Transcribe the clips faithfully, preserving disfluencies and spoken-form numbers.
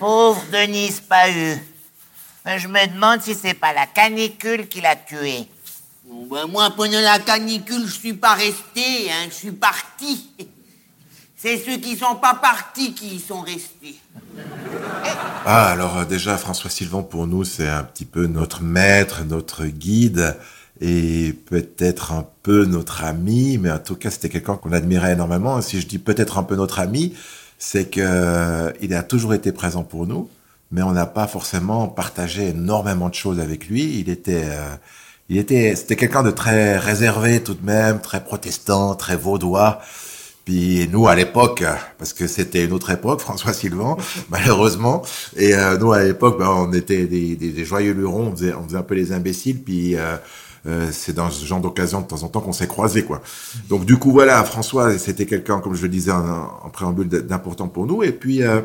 Pauvre Denise Pahu. Je me demande si c'est pas la canicule qui l'a tué. Bon, ben moi, pendant la canicule, je suis pas resté, hein, je suis parti. C'est ceux qui sont pas partis qui y sont restés. Ah, alors euh, déjà, François Sylvain, pour nous, c'est un petit peu notre maître, notre guide, et peut-être un peu notre ami, mais en tout cas, c'était quelqu'un qu'on admirait énormément. Et si je dis peut-être un peu notre ami, c'est que euh, il a toujours été présent pour nous, mais on n'a pas forcément partagé énormément de choses avec lui. Il était... Euh, Il était, c'était quelqu'un de très réservé tout de même, très protestant, très vaudois. Puis nous, à l'époque, parce que c'était une autre époque, François Sylvain, malheureusement, et euh, nous, à l'époque, ben, on était des, des, des joyeux lurons, on faisait, on faisait un peu les imbéciles, puis euh, euh, c'est dans ce genre d'occasion, de temps en temps, qu'on s'est croisés, quoi. Donc du coup, voilà, François, c'était quelqu'un, comme je le disais en, en préambule, d'important pour nous. Et puis, euh,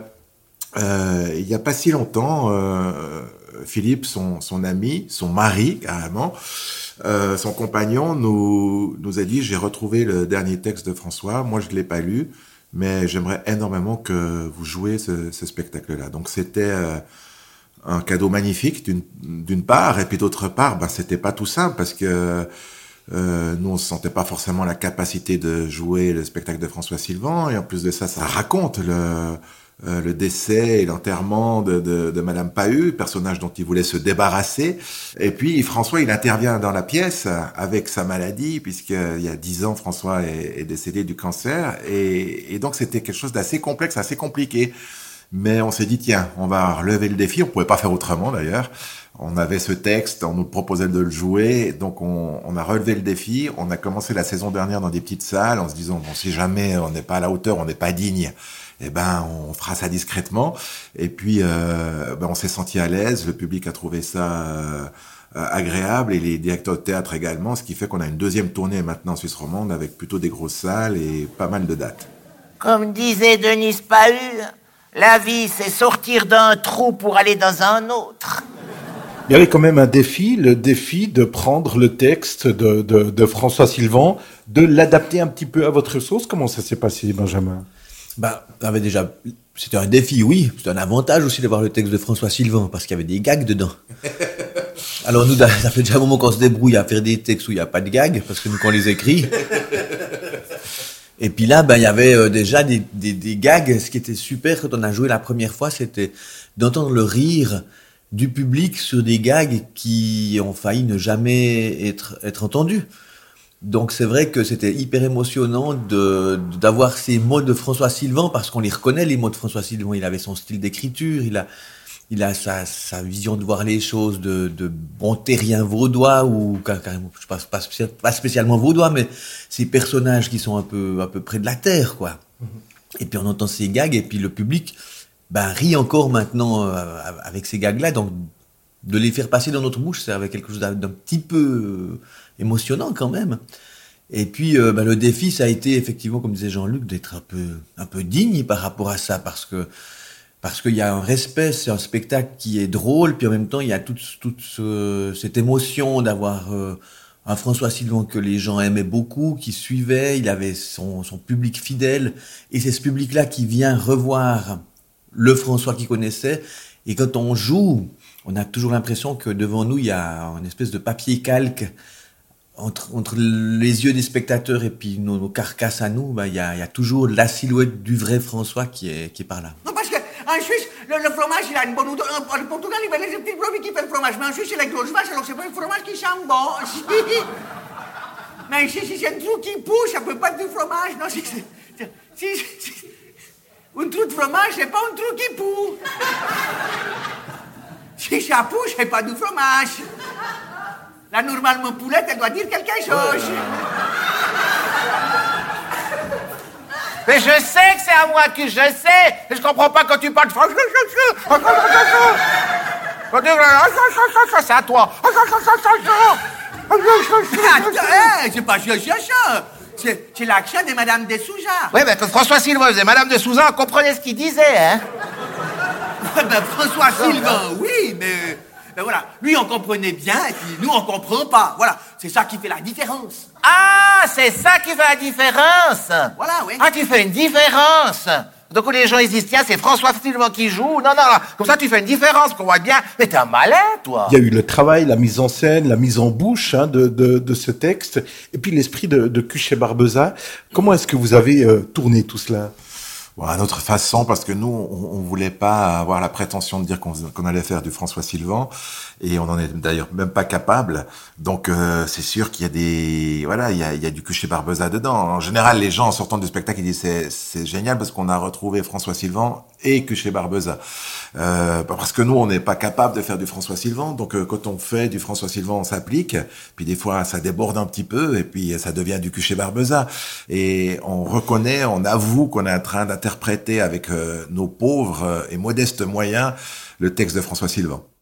euh, il n'y a pas si longtemps... Euh, Philippe, son, son ami, son mari, carrément, euh, son compagnon, nous, nous a dit « J'ai retrouvé le dernier texte de François, moi je ne l'ai pas lu, mais j'aimerais énormément que vous jouiez ce, ce spectacle-là. » Donc c'était euh, un cadeau magnifique d'une, d'une part, et puis d'autre part, ben, c'était pas tout simple, parce que euh, nous on ne sentait pas forcément la capacité de jouer le spectacle de François Sylvain, et en plus de ça, ça raconte le... Euh, le décès et l'enterrement de, de, de Madame Pahu, personnage dont il voulait se débarrasser. Et puis François, il intervient dans la pièce avec sa maladie, puisqu'il y a dix ans, François est, est décédé du cancer. Et, et donc c'était quelque chose d'assez complexe, assez compliqué. Mais on s'est dit, tiens, on va relever le défi. On pouvait pas faire autrement d'ailleurs. On avait ce texte, on nous proposait de le jouer, donc on, on a relevé le défi. On a commencé la saison dernière dans des petites salles en se disant, bon, si jamais on n'est pas à la hauteur, on n'est pas digne, eh ben, on fera ça discrètement. Et puis, euh, ben, on s'est senti à l'aise. Le public a trouvé ça euh, agréable et les directeurs de théâtre également, ce qui fait qu'on a une deuxième tournée maintenant en Suisse romande avec plutôt des grosses salles et pas mal de dates. Comme disait Denise Pahu, la vie, c'est sortir d'un trou pour aller dans un autre. Il y avait quand même un défi, le défi de prendre le texte de, de, de François Sylvain, de l'adapter un petit peu à votre sauce. Comment ça s'est passé, Benjamin ? Bah, avait déjà, c'était un défi, oui. C'était un avantage aussi d'avoir le texte de François Sylvain, parce qu'il y avait des gags dedans. Alors nous, ça fait déjà un moment qu'on se débrouille à faire des textes où il n'y a pas de gags, parce que nous, qu'on les écrit. Et puis là, ben, il y avait euh, déjà des, des, des gags. Ce qui était super quand on a joué la première fois, c'était d'entendre le rire du public sur des gags qui ont failli ne jamais être, être entendus. Donc c'est vrai que c'était hyper émotionnant de, d'avoir ces mots de François Sylvain, parce qu'on les reconnaît, les mots de François Sylvain. Il avait son style d'écriture, il a, il a sa, sa vision de voir les choses de, de bon terrien vaudois, ou carrément, je pense pas, pas spécialement vaudois, mais ces personnages qui sont un peu, un peu près de la terre, quoi. Mm-hmm. Et puis on entend ces gags, et puis le public, ben, rit encore maintenant euh, avec ces gags-là. Donc de les faire passer dans notre bouche, c'est avec quelque chose d'un, d'un petit peu euh, émotionnant quand même. Et puis euh, bah, le défi, ça a été effectivement, comme disait Jean-Luc, d'être un peu un peu digne par rapport à ça, parce que parce qu'il y a un respect, c'est un spectacle qui est drôle, puis en même temps il y a toute toute ce, cette émotion d'avoir euh, un François Sylvain que les gens aimaient beaucoup, qui suivait, il avait son son public fidèle, et c'est ce public-là qui vient revoir le François qu'il connaissait. Et quand on joue, on a toujours l'impression que devant nous il y a une espèce de papier calque. Entre, entre les yeux des spectateurs et puis nos, nos carcasses à nous, bah, y a, y a toujours la silhouette du vrai François qui est, qui est par là. Non, parce qu'en Suisse, le, le fromage, il a une bonne odeur. En Portugal, il y a les petites brebis qui font le fromage. Mais en Suisse, c'est les grosses vaches, alors c'est pas un fromage qui sent bon. Mais ici, si c'est un trou qui pousse, ça peut pas être du fromage. Non, si c'est... Si, si, un trou de fromage, c'est pas un trou qui pousse. Si ça pousse, c'est pas du fromage. Là, normalement, poulette, elle doit dire quelque chose. Mais je sais que c'est à moi que je sais. Je comprends pas quand tu parles. C'est à toi. Attends, c'est pas ça, ça. C'est, c'est l'accent de Madame de Souza. Oui, mais quand François Sylvain faisait Madame de Souza, on comprenait ce qu'il disait, hein. Ben, François Sylvain, oui, mais... Ben voilà, lui on comprenait bien et puis nous on comprend pas. Voilà, c'est ça qui fait la différence. Ah, c'est ça qui fait la différence. Voilà, oui. Ah, tu fais une différence. Donc les gens ils disent tiens c'est François Sylvain qui joue. Non non non. Comme ça tu fais une différence qu'on voit bien. Mais t'es un malin toi. Il y a eu le travail, la mise en scène, la mise en bouche hein, de, de, de ce texte, et puis l'esprit de, de Cuchet-Barbeza. Comment est-ce que vous avez euh, tourné tout cela? Bon, à notre façon, parce que nous, on, on voulait pas avoir la prétention de dire qu'on qu'on allait faire du François Sylvain, et on en est d'ailleurs même pas capable. Donc, euh, c'est sûr qu'il y a des, voilà, il y a, il y a du Cuchet-Barbeza dedans. En général, les gens en sortant du spectacle, ils disent c'est, c'est génial parce qu'on a retrouvé François Sylvain et Cuchet-Barbeza. Euh, parce que nous, on n'est pas capable de faire du François Sylvain. Donc, euh, quand on fait du François Sylvain, on s'applique. Puis des fois, ça déborde un petit peu, et puis ça devient du Cuchet-Barbeza. Et on reconnaît, on avoue qu'on est en train d'interpréter avec euh, nos pauvres et modestes moyens le texte de François Sylvain.